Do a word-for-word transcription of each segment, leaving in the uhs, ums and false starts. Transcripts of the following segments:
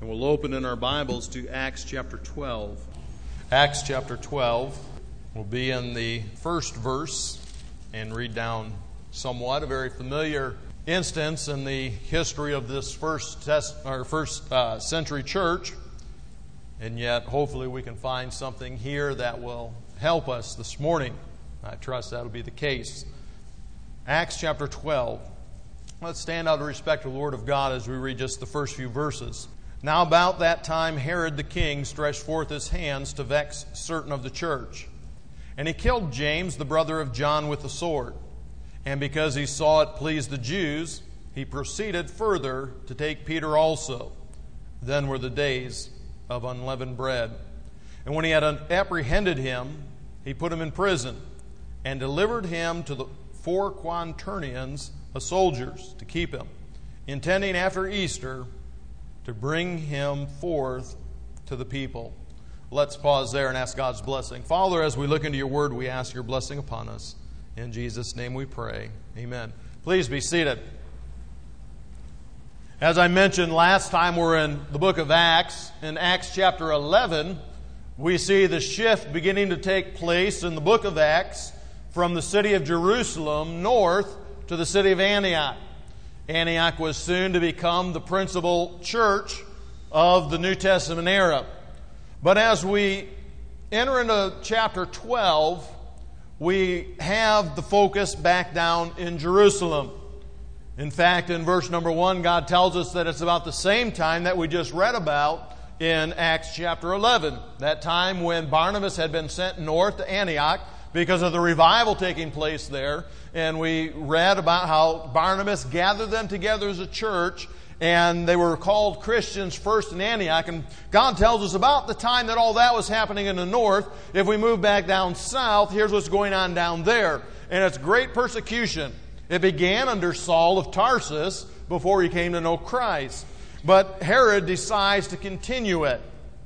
And we'll open in our Bibles to Acts chapter twelve. Acts chapter twelve. We'll be in the first verse and read down somewhat. A very familiar instance in the history of this first test, or first uh, century church. And yet, hopefully, we can find something here that will help us this morning. I trust that'll be the case. Acts chapter twelve. Let's stand out of respect to the Word of God as we read just the first few verses. Now about that time Herod the king stretched forth his hands to vex certain of the church. And he killed James, the brother of John, with the sword. And because he saw it pleased the Jews, he proceeded further to take Peter also. Then were the days of unleavened bread. And when he had apprehended him, he put him in prison, and delivered him to the four quaternions of soldiers to keep him, intending after Easter to bring him forth to the people. Let's pause there and ask God's blessing. Father, as we look into your word, we ask your blessing upon us. In Jesus' name we pray. Amen. Please be seated. As I mentioned last time, we're in the book of Acts. In Acts chapter eleven, we see the shift beginning to take place in the book of Acts from the city of Jerusalem north to the city of Antioch. Antioch was soon to become the principal church of the New Testament era. But as we enter into chapter twelve, we have the focus back down in Jerusalem. In fact, in verse number one, God tells us that it's about the same time that we just read about in Acts chapter eleven. That time when Barnabas had been sent north to Antioch because of the revival taking place there. And we read about how Barnabas gathered them together as a church, and they were called Christians first in Antioch. And God tells us about the time that all that was happening in the north. If we move back down south, here's what's going on down there. And it's great persecution. It began under Saul of Tarsus before he came to know Christ. But Herod decides to continue it.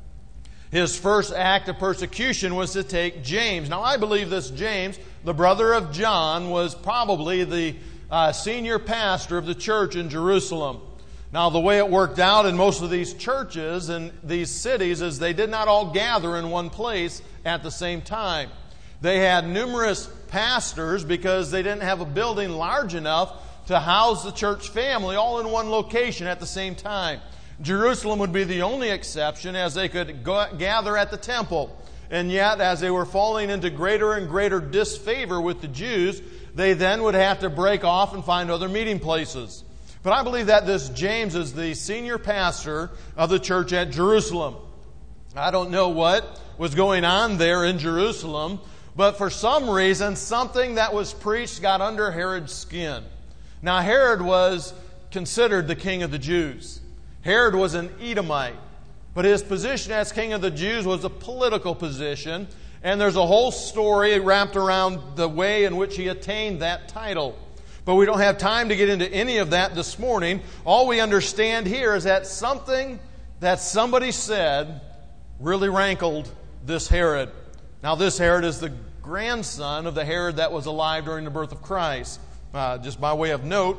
His first act of persecution was to take James. Now, I believe this James, the brother of John, was probably the uh, senior pastor of the church in Jerusalem. Now, the way it worked out in most of these churches and these cities is they did not all gather in one place at the same time. They had numerous pastors because they didn't have a building large enough to house the church family all in one location at the same time. Jerusalem would be the only exception, as they could go, gather at the temple. And yet, as they were falling into greater and greater disfavor with the Jews, they then would have to break off and find other meeting places. But I believe that this James is the senior pastor of the church at Jerusalem. I don't know what was going on there in Jerusalem, but for some reason, something that was preached got under Herod's skin. Now, Herod was considered the king of the Jews. Herod was an Edomite, but his position as king of the Jews was a political position, and there's a whole story wrapped around the way in which he attained that title. But we don't have time to get into any of that this morning. All we understand here is that something that somebody said really rankled this Herod. Now, this Herod is the grandson of the Herod that was alive during the birth of Christ, uh, just by way of note.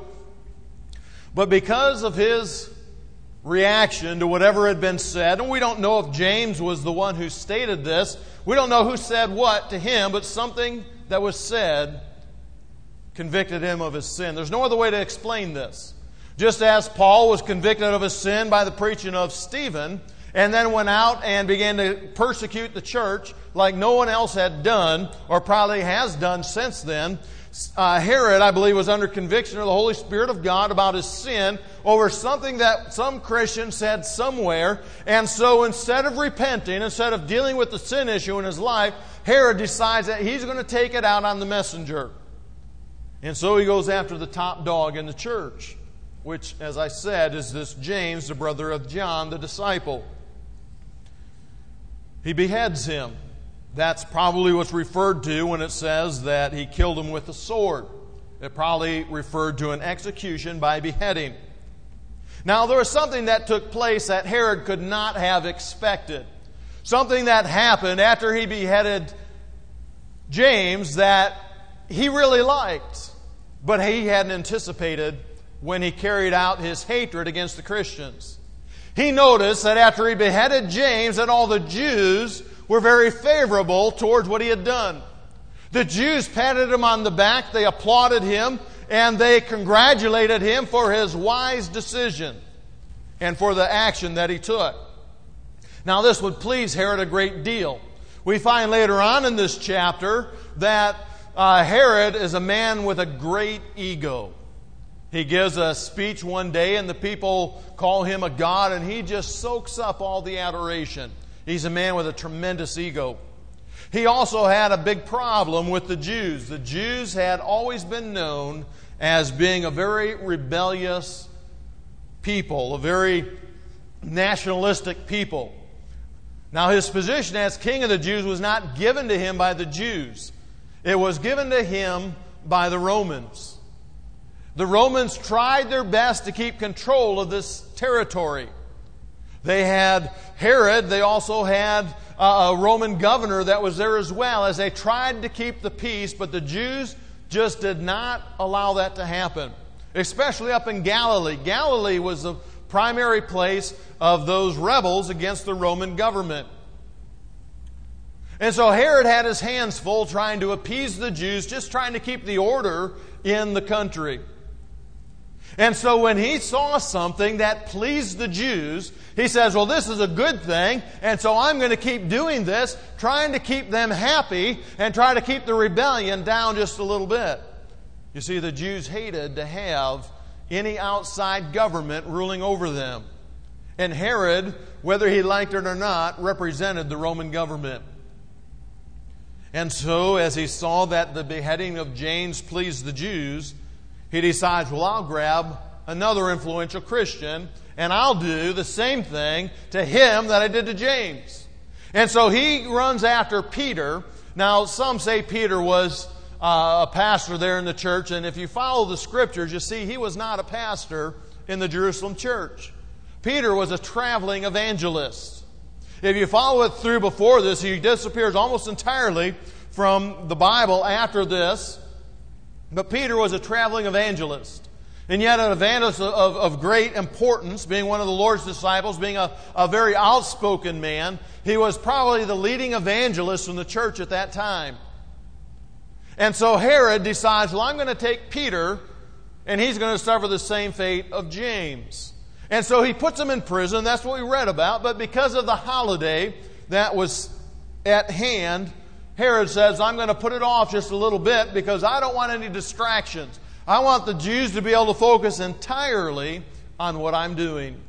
But because of his reaction to whatever had been said, and we don't know if James was the one who stated this. We don't know who said what to him, but something that was said convicted him of his sin. There's no other way to explain this. Just as Paul was convicted of his sin by the preaching of Stephen, and then went out and began to persecute the church like no one else had done, or probably has done since then, Uh, Herod, I believe, was under conviction of the Holy Spirit of God about his sin over something that some Christian said somewhere. And so instead of repenting, instead of dealing with the sin issue in his life, Herod decides that he's going to take it out on the messenger. And so he goes after the top dog in the church, which, as I said, is this James, the brother of John, the disciple. He beheads him. That's probably what's referred to when it says that he killed him with a sword. It probably referred to an execution by beheading. Now, there was something that took place that Herod could not have expected. Something that happened after he beheaded James that he really liked, but he hadn't anticipated when he carried out his hatred against the Christians. he noticed that after he beheaded James, that all the Jews were very favorable towards what he had done. The Jews patted him on the back, they applauded him, and they congratulated him for his wise decision and for the action that he took. Now, this would please Herod a great deal. We find later on in this chapter that uh, Herod is a man with a great ego. He gives a speech one day and the people call him a god, and he just soaks up all the adoration. He's a man with a tremendous ego. He also had a big problem with the Jews. The Jews had always been known as being a very rebellious people, a very nationalistic people. Now, his position as king of the Jews was not given to him by the Jews. It was given to him by the Romans. The Romans tried their best to keep control of this territory. They had Herod. They also had a Roman governor that was there as well, as they tried to keep the peace, but the Jews just did not allow that to happen, especially up in Galilee. Galilee was the primary place of those rebels against the Roman government. And so Herod had his hands full trying to appease the Jews, just trying to keep the order in the country. And so when he saw something that pleased the Jews, he says, well, this is a good thing, and so I'm going to keep doing this, trying to keep them happy and try to keep the rebellion down just a little bit. You see, the Jews hated to have any outside government ruling over them. And Herod, whether he liked it or not, represented the Roman government. And so, as he saw that the beheading of James pleased the Jews, he decides, well, I'll grab another influential Christian and I'll do the same thing to him that I did to James. And so he runs after Peter. Now, some say Peter was uh, a pastor there in the church, and if you follow the Scriptures, you see he was not a pastor in the Jerusalem church. Peter was a traveling evangelist. If you follow it through before this, he disappears almost entirely from the Bible after this. But Peter was a traveling evangelist. And yet an evangelist of, of great importance, being one of the Lord's disciples, being a, a very outspoken man. He was probably the leading evangelist in the church at that time. And so Herod decides, well, I'm going to take Peter, and he's going to suffer the same fate of James. And so he puts him in prison. That's what we read about. But because of the holiday that was at hand, Herod says, I'm going to put it off just a little bit because I don't want any distractions. I want the Jews to be able to focus entirely on what I'm doing.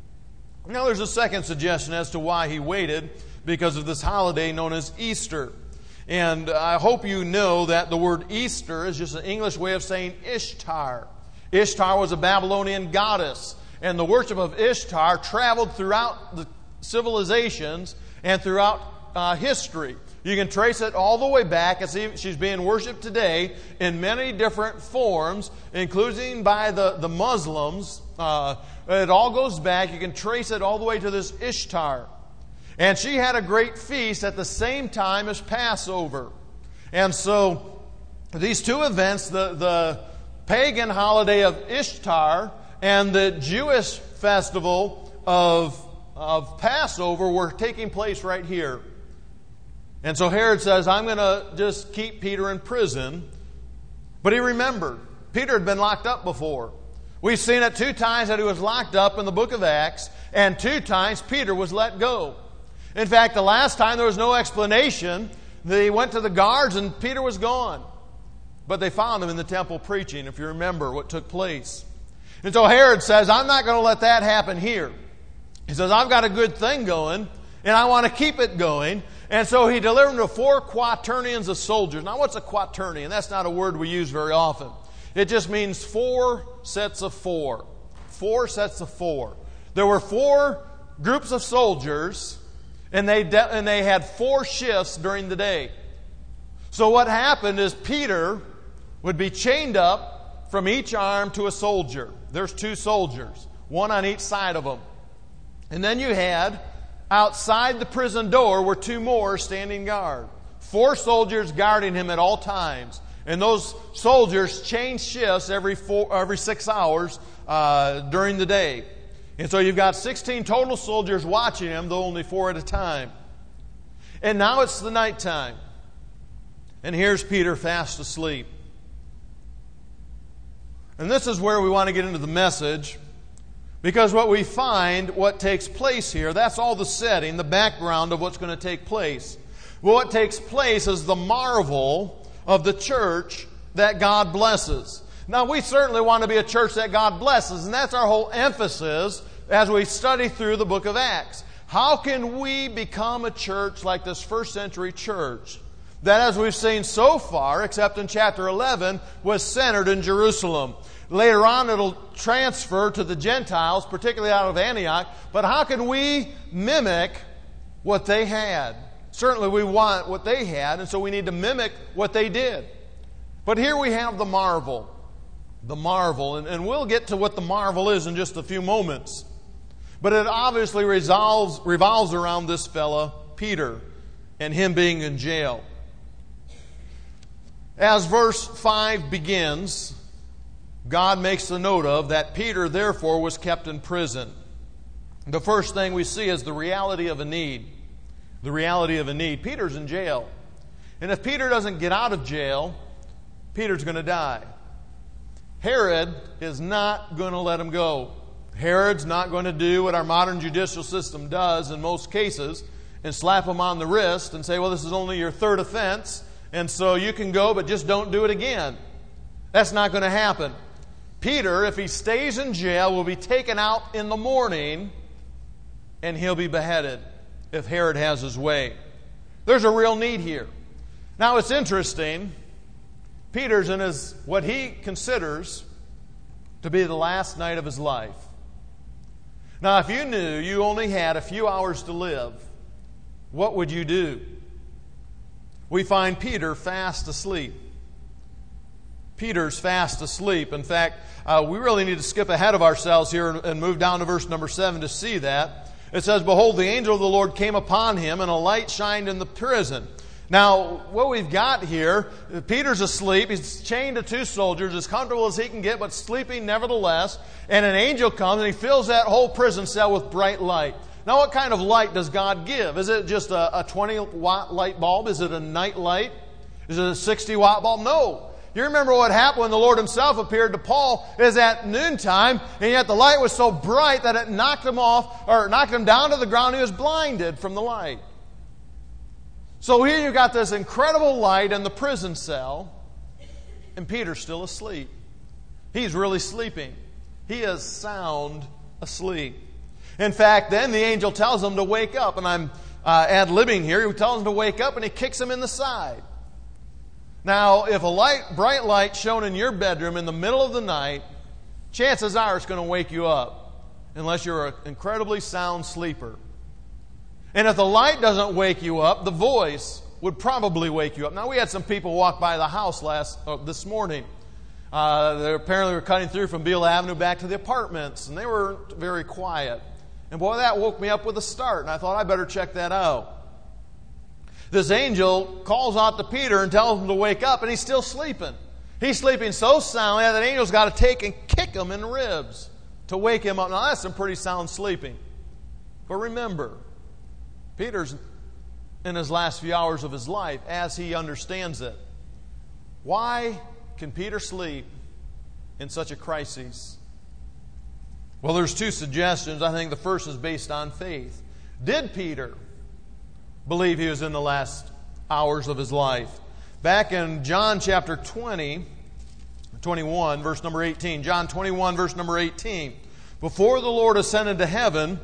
Now there's a second suggestion as to why he waited, because of this holiday known as Easter. And I hope you know that the word Easter is just an English way of saying Ishtar. Ishtar was a Babylonian goddess, and the worship of Ishtar traveled throughout the civilizations and throughout uh, history. You can trace it all the way back. As she's being worshipped today in many different forms, including by the, the Muslims. Uh, it all goes back. You can trace it all the way to this Ishtar. And she had a great feast at the same time as Passover. And so these two events, the, the pagan holiday of Ishtar and the Jewish festival of, of Passover, were taking place right here. And so Herod says, I'm going to just keep Peter in prison. But he remembered, Peter had been locked up before. We've seen it two times that he was locked up in the book of Acts, and two times Peter was let go. In fact, the last time there was no explanation. They went to the guards and Peter was gone. But they found him in the temple preaching, if you remember what took place. And so Herod says, I'm not going to let that happen here. He says, I've got a good thing going, and I want to keep it going. And so he delivered him to four quaternions of soldiers. Now, what's a quaternion? That's not a word we use very often. It just means four sets of four. Four sets of four. There were four groups of soldiers, and they de- and they had four shifts during the day. So what happened is Peter would be chained up from each arm to a soldier. There's two soldiers, one on each side of them. And then you had, outside the prison door, were two more standing guard. Four soldiers guarding him at all times. And those soldiers changed shifts every four, every six hours uh, during the day. And so you've got sixteen total soldiers watching him, though only four at a time. And now it's the nighttime. And here's Peter fast asleep. And this is where we want to get into the message, because what we find, what takes place here, that's all the setting, the background of what's going to take place. Well, what takes place is the marvel of the church that God blesses. Now, we certainly want to be a church that God blesses, and that's our whole emphasis as we study through the book of Acts. How can we become a church like this first century church that, as we've seen so far, except in chapter eleven, was centered in Jerusalem? Later on, it'll transfer to the Gentiles, particularly out of Antioch. But how can we mimic what they had? Certainly we want what they had, and so we need to mimic what they did. But here we have the marvel. The marvel, and, and we'll get to what the marvel is in just a few moments. But it obviously resolves, revolves around this fella, Peter, and him being in jail. As verse five begins, God makes a note of that Peter, therefore, was kept in prison. The first thing we see is the reality of a need. The reality of a need. Peter's in jail. And if Peter doesn't get out of jail, Peter's going to die. Herod is not going to let him go. Herod's not going to do what our modern judicial system does in most cases and slap him on the wrist and say, well, this is only your third offense, and so you can go, but just don't do it again. That's not going to happen. Peter, if he stays in jail, will be taken out in the morning, and he'll be beheaded if Herod has his way. There's a real need here. Now, it's interesting. Peter's in his, what he considers to be the last night of his life. Now, if you knew you only had a few hours to live, what would you do? We find Peter fast asleep. Peter's fast asleep. In fact, uh, we really need to skip ahead of ourselves here and move down to verse number seven to see that. It says, behold, the angel of the Lord came upon him, and a light shined in the prison. Now, what we've got here, Peter's asleep. He's chained to two soldiers, as comfortable as he can get, but sleeping nevertheless. And an angel comes, and he fills that whole prison cell with bright light. Now, what kind of light does God give? Is it just a, a twenty-watt light bulb? Is it a night light? Is it a sixty-watt bulb? No. You remember what happened when the Lord himself appeared to Paul is at noontime, and yet the light was so bright that it knocked him off, or knocked him down to the ground. He was blinded from the light. So here you've got this incredible light in the prison cell, and Peter's still asleep. He's really sleeping. He is sound asleep. In fact, then the angel tells him to wake up, and I'm uh, ad-libbing here. He tells him to wake up, and he kicks him in the side. Now, if a light, bright light shone in your bedroom in the middle of the night, chances are it's going to wake you up, unless you're an incredibly sound sleeper. And if the light doesn't wake you up, the voice would probably wake you up. Now, we had some people walk by the house last uh, this morning. Uh, they apparently were cutting through from Beale Avenue back to the apartments, and they were very quiet. And boy, that woke me up with a start, and I thought I better check that out. This angel calls out to Peter and tells him to wake up, and he's still sleeping. He's sleeping so soundly that the angel's got to take and kick him in the ribs to wake him up. Now, that's some pretty sound sleeping. But remember, Peter's in his last few hours of his life as he understands it. Why can Peter sleep in such a crisis? Well, there's two suggestions. I think the first is based on faith. Did Peter believe he was in the last hours of his life? Back in John chapter twenty, twenty-one, verse number eighteen. John twenty-one, verse number eighteen. Before the Lord ascended to heaven,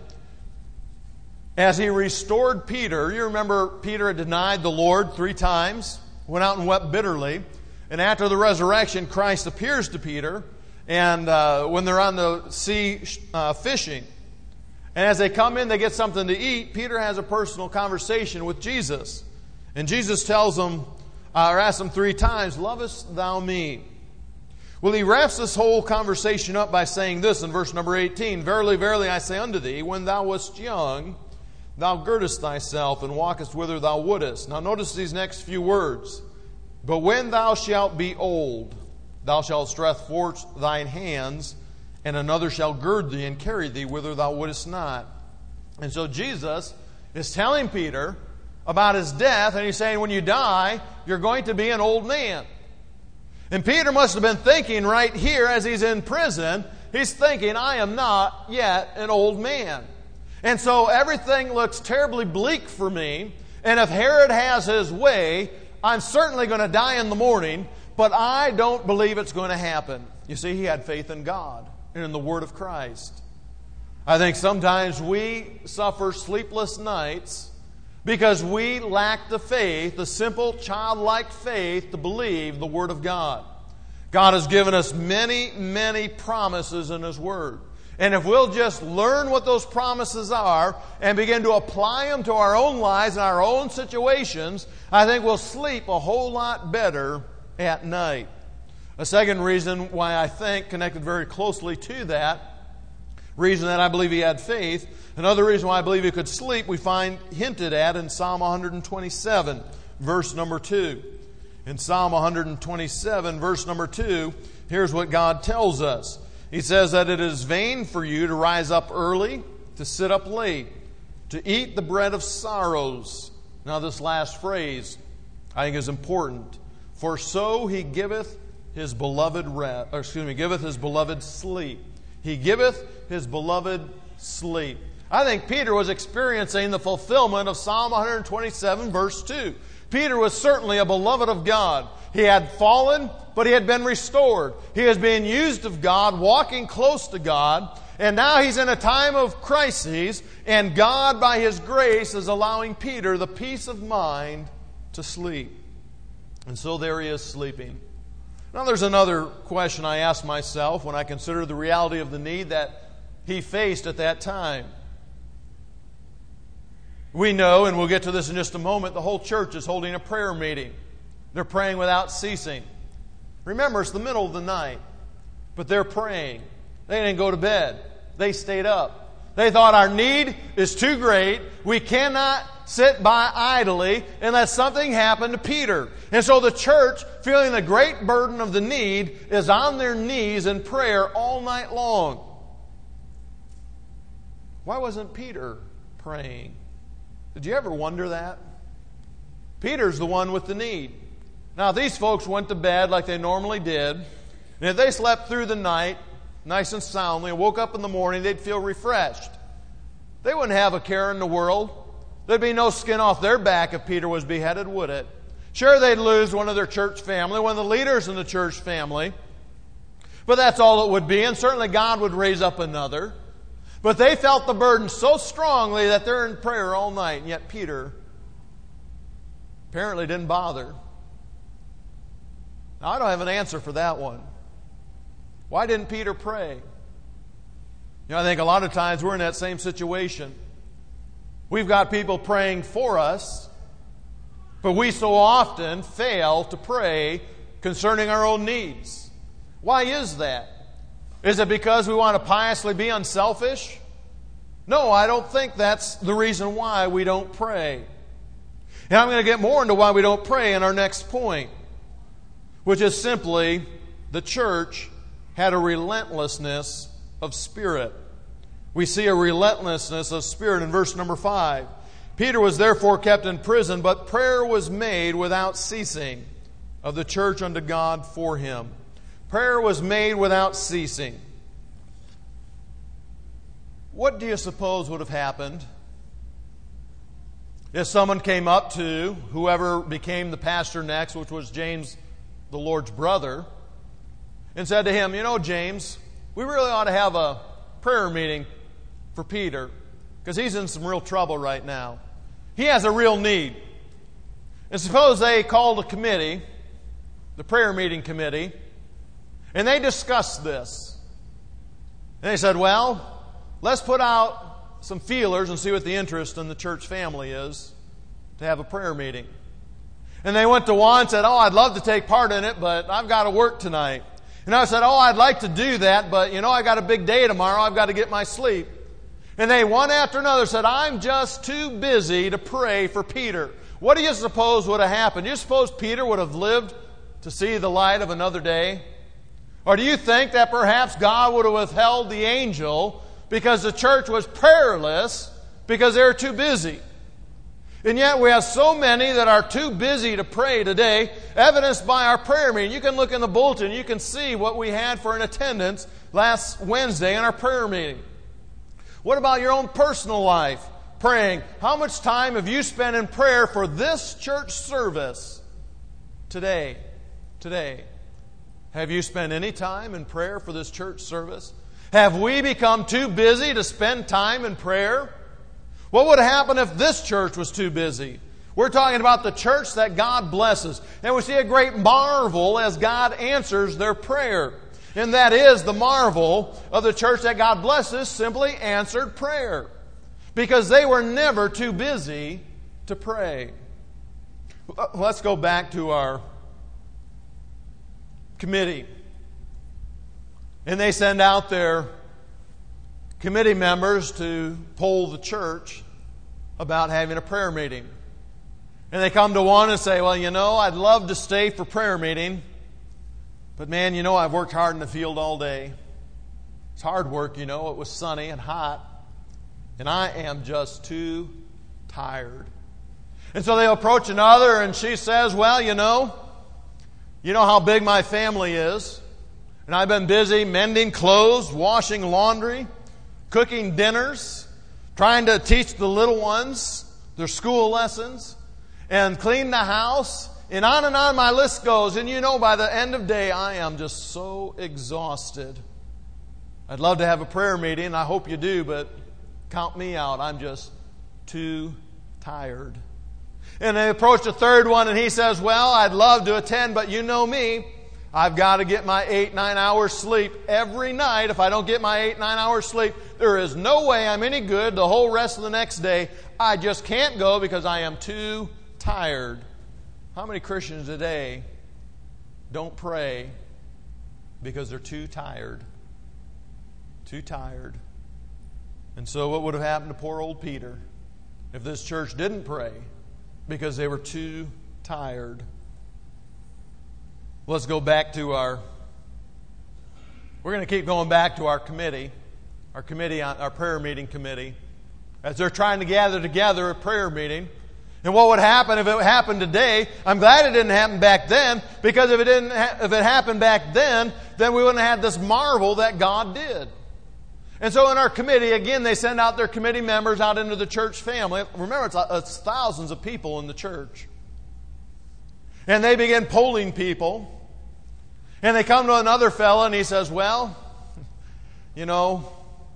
as he restored Peter, you remember Peter had denied the Lord three times, went out and wept bitterly. And after the resurrection, Christ appears to Peter, and uh, when they're on the sea uh, fishing, and as they come in, they get something to eat, Peter has a personal conversation with Jesus. And Jesus tells him, uh, or asks him three times, lovest thou me? Well, he wraps this whole conversation up by saying this in verse number eighteen, verily, verily, I say unto thee, when thou wast young, thou girdest thyself and walkest whither thou wouldest. Now notice these next few words. But when thou shalt be old, thou shalt stretch forth thine hands, and another shall gird thee and carry thee whither thou wouldest not. And so Jesus is telling Peter about his death, and he's saying, when you die, you're going to be an old man. And Peter must have been thinking right here as he's in prison, he's thinking, I am not yet an old man. And so everything looks terribly bleak for me, and if Herod has his way, I'm certainly going to die in the morning, but I don't believe it's going to happen. You see, he had faith in God and in the Word of Christ. I think sometimes we suffer sleepless nights because we lack the faith, the simple childlike faith to believe the Word of God. God has given us many, many promises in His Word. And if we'll just learn what those promises are and begin to apply them to our own lives and our own situations, I think we'll sleep a whole lot better at night. A second reason why I think, connected very closely to that, reason that I believe he had faith, another reason why I believe he could sleep, we find hinted at in Psalm one twenty-seven, verse number two. In Psalm one twenty-seven, verse number two, here's what God tells us. He says that it is vain for you to rise up early, to sit up late, to eat the bread of sorrows. Now this last phrase I think is important. For so he giveth his beloved rest, or excuse me, giveth his beloved sleep. He giveth his beloved sleep. I think Peter was experiencing the fulfillment of Psalm one twenty-seven, verse two. Peter was certainly a beloved of God. He had fallen, but he had been restored. He is being used of God, walking close to God, and now he's in a time of crises, and God, by His grace, is allowing Peter the peace of mind to sleep. And so there he is sleeping. Now there's another question I ask myself when I consider the reality of the need that he faced at that time. We know, and we'll get to this in just a moment, the whole church is holding a prayer meeting. They're praying without ceasing. Remember, it's the middle of the night, but they're praying. They didn't go to bed. They stayed up. They thought our need is too great. We cannot sit by idly and let something happen to Peter. And so the church, feeling the great burden of the need, is on their knees in prayer all night long. Why wasn't Peter praying? Did you ever wonder that? Peter's the one with the need. Now, these folks went to bed like they normally did, and if they slept through the night nice and soundly and woke up in the morning, they'd feel refreshed. They wouldn't have a care in the world. There'd be no skin off their back if Peter was beheaded, would it? Sure, they'd lose one of their church family, one of the leaders in the church family, but that's all it would be, and certainly God would raise up another. But they felt the burden so strongly that they're in prayer all night, and yet Peter apparently didn't bother. Now, I don't have an answer for that one. Why didn't Peter pray? You know, I think a lot of times we're in that same situation. We've got people praying for us, but we so often fail to pray concerning our own needs. Why is that? Is it because we want to piously be unselfish? No, I don't think that's the reason why we don't pray. And I'm going to get more into why we don't pray in our next point, which is simply the church had a relentlessness of spirit. We see a relentlessness of spirit in verse number five. Peter was therefore kept in prison, but prayer was made without ceasing of the church unto God for him. Prayer was made without ceasing. What do you suppose would have happened if someone came up to whoever became the pastor next, which was James, the Lord's brother, and said to him, you know, James, we really ought to have a prayer meeting for Peter because he's in some real trouble right now. He has a real need. And suppose they called a committee, the prayer meeting committee, and they discussed this. And they said, well, let's put out some feelers and see what the interest in the church family is to have a prayer meeting. And they went to one and said, oh, I'd love to take part in it, but I've got to work tonight. And I said, oh, I'd like to do that, but, you know, I got a big day tomorrow. I've got to get my sleep. And they, one after another, said, I'm just too busy to pray for Peter. What do you suppose would have happened? Do you suppose Peter would have lived to see the light of another day? Or do you think that perhaps God would have withheld the angel because the church was prayerless because they were too busy? And yet we have so many that are too busy to pray today, evidenced by our prayer meeting. You can look in the bulletin, you can see what we had for an attendance last Wednesday in our prayer meeting. What about your own personal life, praying? How much time have you spent in prayer for this church service today? Today. Have you spent any time in prayer for this church service? Have we become too busy to spend time in prayer? What would happen if this church was too busy? We're talking about the church that God blesses. And we see a great marvel as God answers their prayer. And that is the marvel of the church that God blesses simply answered prayer. Because they were never too busy to pray. Let's go back to our committee. And they send out their committee members to poll the church about having a prayer meeting. And they come to one and say, well, you know, I'd love to stay for prayer meeting, but man, you know, I've worked hard in the field all day. It's hard work, you know. It was sunny and hot, and I am just too tired. And so they approach another, and she says, well, you know, you know how big my family is, and I've been busy mending clothes, washing laundry, cooking dinners, trying to teach the little ones their school lessons, and clean the house, and on and on my list goes. And you know, by the end of the day, I am just so exhausted. I'd love to have a prayer meeting. I hope you do, but count me out. I'm just too tired. And they approach the third one, and he says, well, I'd love to attend, but you know me. I've got to get my eight, nine hours sleep every night. If I don't get my eight, nine hours sleep, there is no way I'm any good the whole rest of the next day. I just can't go because I am too tired. How many Christians today don't pray because they're too tired? Too tired. And so what would have happened to poor old Peter if this church didn't pray because they were too tired? Let's go back to our, we're going to keep going back to our committee, our committee, our prayer meeting committee, as they're trying to gather together a prayer meeting. And what would happen if it happened today? I'm glad it didn't happen back then, because if it didn't, ha- if it happened back then, then we wouldn't have had this marvel that God did. And so in our committee, again, they send out their committee members out into the church family. Remember, it's, it's thousands of people in the church. And they begin polling people. And they come to another fella and he says, well, you know,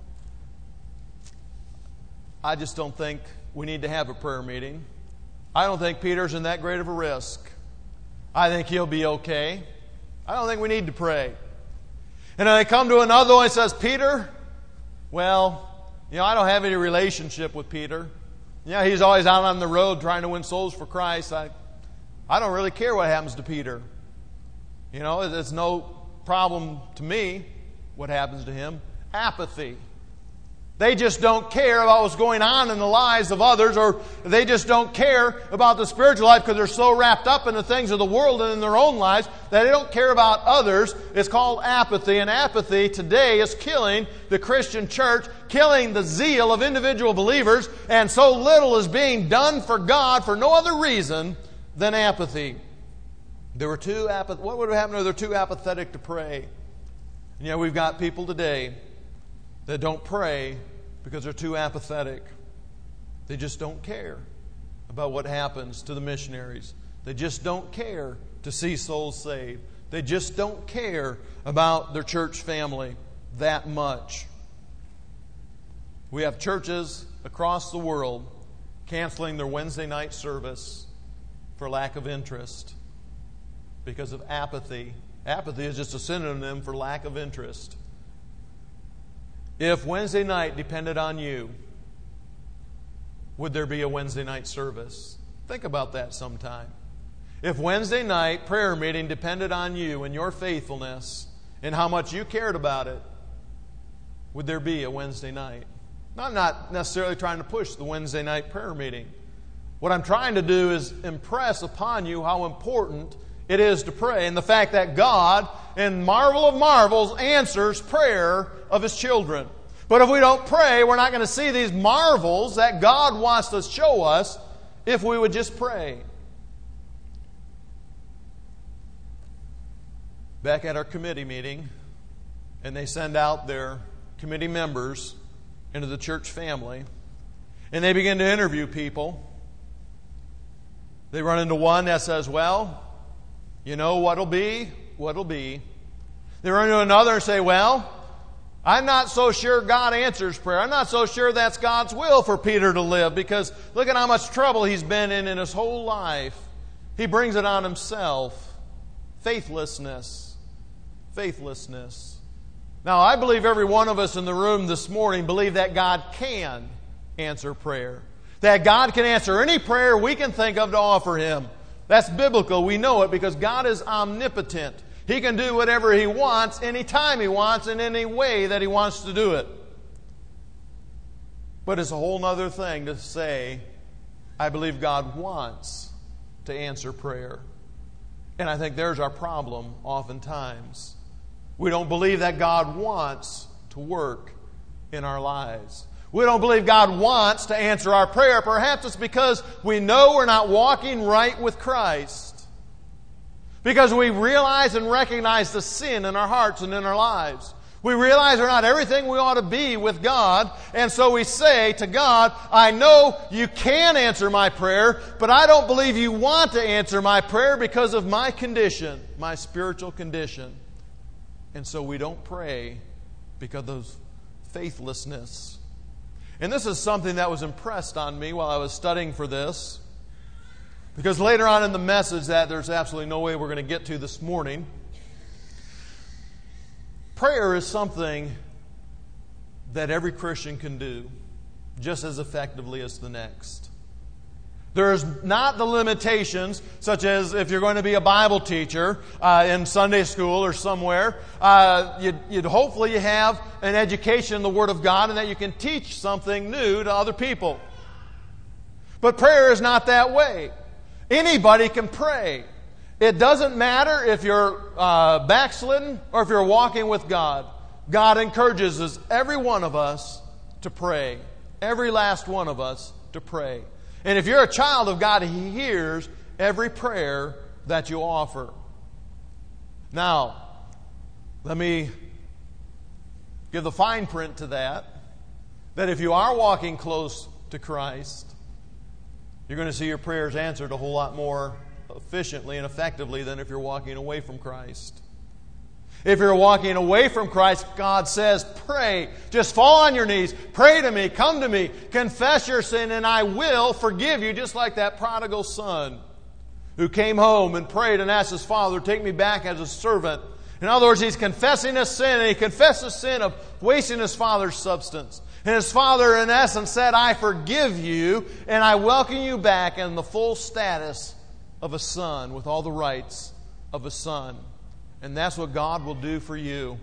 I just don't think we need to have a prayer meeting. I don't think Peter's in that great of a risk. I think he'll be okay. I don't think we need to pray. And then they come to another one and says, Peter, well, you know, I don't have any relationship with Peter. Yeah, he's always out on the road trying to win souls for Christ. I, I don't really care what happens to Peter. You know, it's no problem to me what happens to him. Apathy. They just don't care about what's going on in the lives of others, or they just don't care about the spiritual life because they're so wrapped up in the things of the world and in their own lives that they don't care about others. It's called apathy, and apathy today is killing the Christian church, killing the zeal of individual believers, and so little is being done for God for no other reason than apathy. There were too apath- What would have happened if they're too apathetic to pray? And yet we've got people today that don't pray because they're too apathetic. They just don't care about what happens to the missionaries. They just don't care to see souls saved. They just don't care about their church family that much. We have churches across the world canceling their Wednesday night service for lack of interest because of apathy. Apathy is just a synonym for lack of interest. If Wednesday night depended on you, would there be a Wednesday night service? Think about that sometime. If Wednesday night prayer meeting depended on you and your faithfulness and how much you cared about it, would there be a Wednesday night? I'm not necessarily trying to push the Wednesday night prayer meeting. What I'm trying to do is impress upon you how important it is to pray, and the fact that God, in marvel of marvels, answers prayer of His children. But if we don't pray, we're not going to see these marvels that God wants to show us if we would just pray. Back at our committee meeting, and they send out their committee members into the church family, and they begin to interview people. They run into one that says, well, you know what'll be, what'll be. They run into another and say, well, I'm not so sure God answers prayer. I'm not so sure that's God's will for Peter to live, because look at how much trouble he's been in in his whole life. He brings it on himself. Faithlessness. Faithlessness. Now, I believe every one of us in the room this morning believe that God can answer prayer. That God can answer any prayer we can think of to offer Him. That's biblical. We know it because God is omnipotent. He can do whatever He wants, anytime He wants, in any way that He wants to do it. But it's a whole other thing to say, I believe God wants to answer prayer. And I think there's our problem oftentimes. We don't believe that God wants to work in our lives. We don't believe God wants to answer our prayer. Perhaps it's because we know we're not walking right with Christ. Because we realize and recognize the sin in our hearts and in our lives. We realize we're not everything we ought to be with God. And so we say to God, I know you can answer my prayer, but I don't believe you want to answer my prayer because of my condition, my spiritual condition. And so we don't pray because of faithlessness. And this is something that was impressed on me while I was studying for this. Because later on in the message that there's absolutely no way we're going to get to this morning, prayer is something that every Christian can do just as effectively as the next. There's not the limitations, such as if you're going to be a Bible teacher uh, in Sunday school or somewhere, uh, you'd, you'd hopefully have an education in the Word of God and that you can teach something new to other people. But prayer is not that way. Anybody can pray. It doesn't matter if you're uh, backslidden or if you're walking with God. God encourages us, every one of us, to pray. Every last one of us to pray. And if you're a child of God, He hears every prayer that you offer. Now, let me give the fine print to that, that if you are walking close to Christ, you're going to see your prayers answered a whole lot more efficiently and effectively than if you're walking away from Christ. If you're walking away from Christ, God says, pray. Just fall on your knees. Pray to me. Come to me. Confess your sin and I will forgive you. Just like that prodigal son who came home and prayed and asked his father, take me back as a servant. In other words, he's confessing his sin, and he confessed the sin of wasting his father's substance. And his father, in essence, said, I forgive you and I welcome you back in the full status of a son with all the rights of a son. And that's what God will do for you.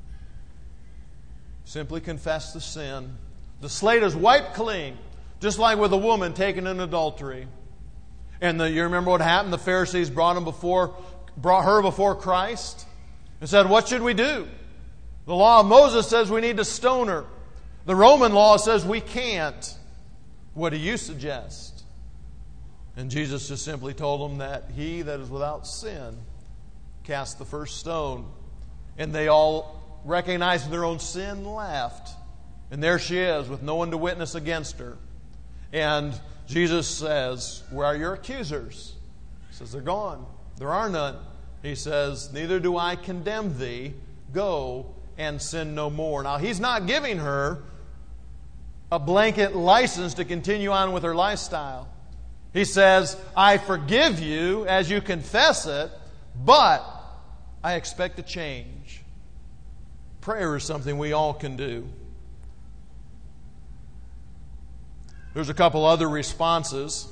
Simply confess the sin. The slate is wiped clean, just like with a woman taken in adultery. And the, you remember what happened? The Pharisees brought him before, brought her before Christ and said, what should we do? The law of Moses says we need to stone her. The Roman law says we can't. What do you suggest? And Jesus just simply told them that he that is without sin cast the first stone. And they all, recognizing their own sin, laughed. And there she is with no one to witness against her. And Jesus says, where are your accusers? He says, they're gone. There are none. He says, neither do I condemn thee. Go and sin no more. Now, He's not giving her a blanket license to continue on with her lifestyle. He says, I forgive you as you confess it, but I expect a change. Prayer is something we all can do. There's a couple other responses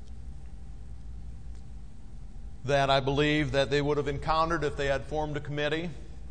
that I believe that they would have encountered if they had formed a committee.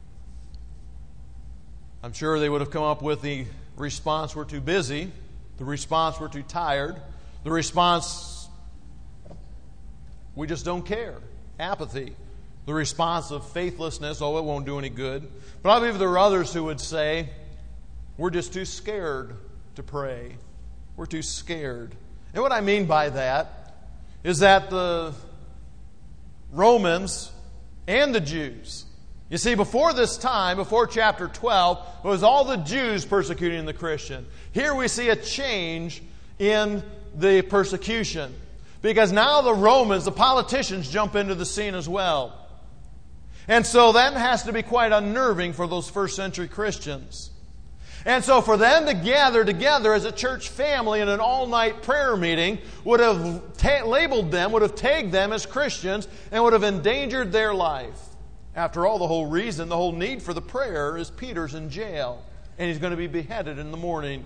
I'm sure they would have come up with the response, we're too busy. The response, we're too tired. The response, we just don't care. apathy, the response of faithlessness, oh, it won't do any good. But I believe there are others who would say, we're just too scared to pray. We're too scared. And what I mean by that is that the Romans and the Jews, you see, before this time, before chapter twelve, it was all the Jews persecuting the Christian. Here we see a change in the persecution. Because now the Romans, the politicians, jump into the scene as well. And so that has to be quite unnerving for those first century Christians. And so for them to gather together as a church family in an all-night prayer meeting would have ta- labeled them, would have tagged them as Christians, and would have endangered their life. After all, the whole reason, the whole need for the prayer is Peter's in jail, and he's going to be beheaded in the morning.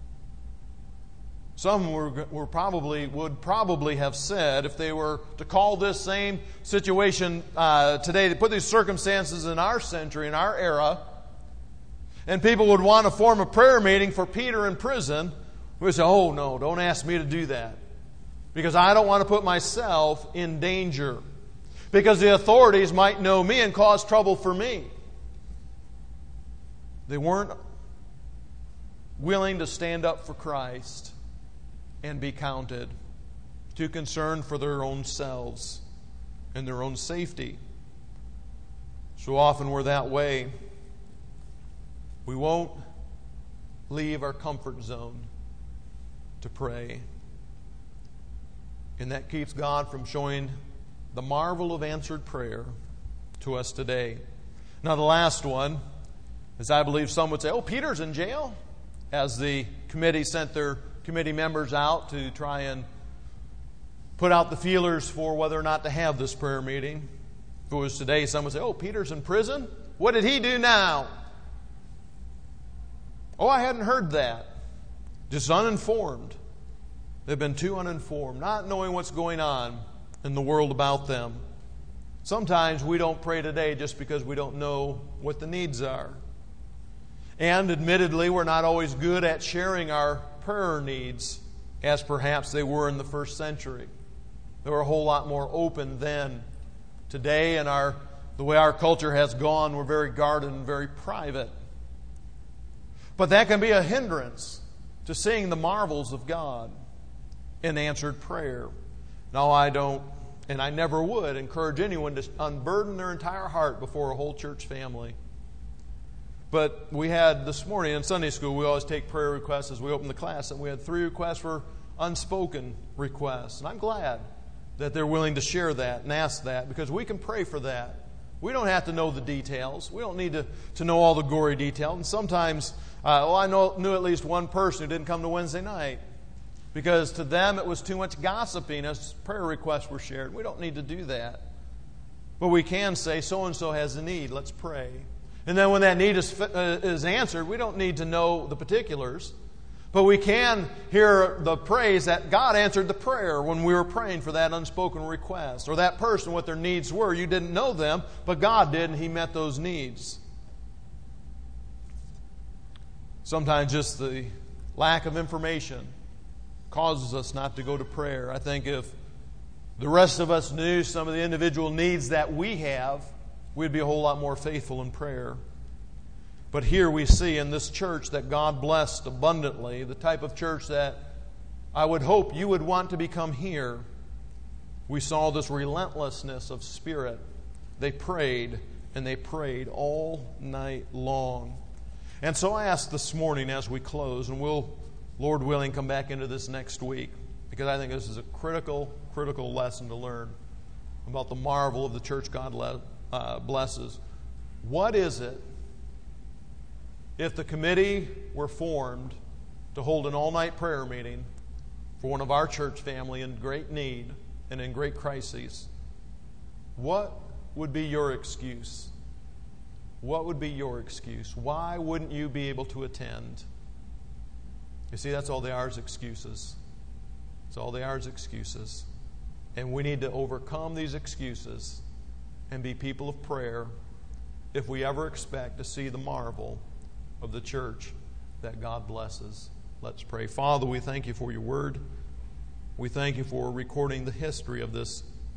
Some were, were probably would probably have said, if they were to call this same situation uh, today, to put these circumstances in our century, in our era, and people would want to form a prayer meeting for Peter in prison, we would say, oh no, don't ask me to do that. Because I don't want to put myself in danger. Because the authorities might know me and cause trouble for me. They weren't willing to stand up for Christ and be counted. Too concerned for their own selves and their own safety. So often we're that way. We won't leave our comfort zone to pray. And that keeps God from showing the marvel of answered prayer to us today. Now the last one is, I believe some would say, oh, Peter's in jail, as the committee sent their committee members out to try and put out the feelers for whether or not to have this prayer meeting. If it was today, some would say, oh, Peter's in prison? What did he do now? Oh, I hadn't heard that. Just uninformed. They've been too uninformed, not knowing what's going on in the world about them. Sometimes we don't pray today just because we don't know what the needs are. And admittedly, we're not always good at sharing our prayer needs as perhaps they were in the first century. They were a whole lot more open then. Today, in our the way our culture has gone, we're very guarded and very private. But that can be a hindrance to seeing the marvels of God in answered prayer. No, I don't, and I never would encourage anyone to unburden their entire heart before a whole church family. But we had this morning in Sunday school, we always take prayer requests as we open the class, and we had three requests for unspoken requests. And I'm glad that they're willing to share that and ask that, because we can pray for that. We don't have to know the details. We don't need to, to know all the gory details. And sometimes, uh, well, I know, knew at least one person who didn't come to Wednesday night because to them it was too much gossiping as prayer requests were shared. We don't need to do that. But we can say, so-and-so has a need. Let's pray. And then when that need is, uh, is answered, we don't need to know the particulars. But we can hear the praise that God answered the prayer when we were praying for that unspoken request. Or that person, what their needs were. You didn't know them, but God did, and He met those needs. Sometimes just the lack of information causes us not to go to prayer. I think if the rest of us knew some of the individual needs that we have, we'd be a whole lot more faithful in prayer. But here we see in this church that God blessed abundantly, the type of church that I would hope you would want to become here. We saw this relentlessness of spirit. They prayed, and they prayed all night long. And so I ask this morning as we close, and we'll, Lord willing, come back into this next week, because I think this is a critical, critical lesson to learn about the marvel of the church God uh, blesses. What is it, if the committee were formed to hold an all-night prayer meeting for one of our church family in great need and in great crises, what would be your excuse? What would be your excuse? Why wouldn't you be able to attend? You see, that's all they are is excuses. That's all they are is excuses. And we need to overcome these excuses and be people of prayer if we ever expect to see the marvel of the church that God blesses. Let's pray. Father, we thank you for your word. We thank you for recording the history of this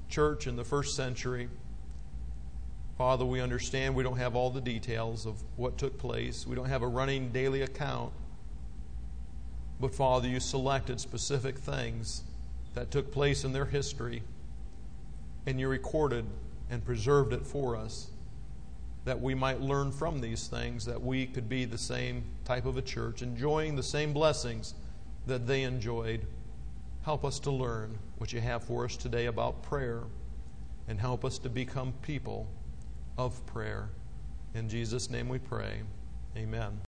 church in the first century. Father, we understand we don't have all the details of what took place. We don't have a running daily account. But Father, you selected specific things that took place in their history, and you recorded and preserved it for us, that we might learn from these things, that we could be the same type of a church, enjoying the same blessings that they enjoyed. Help us to learn what you have for us today about prayer, and help us to become people of prayer. In Jesus' name we pray. Amen.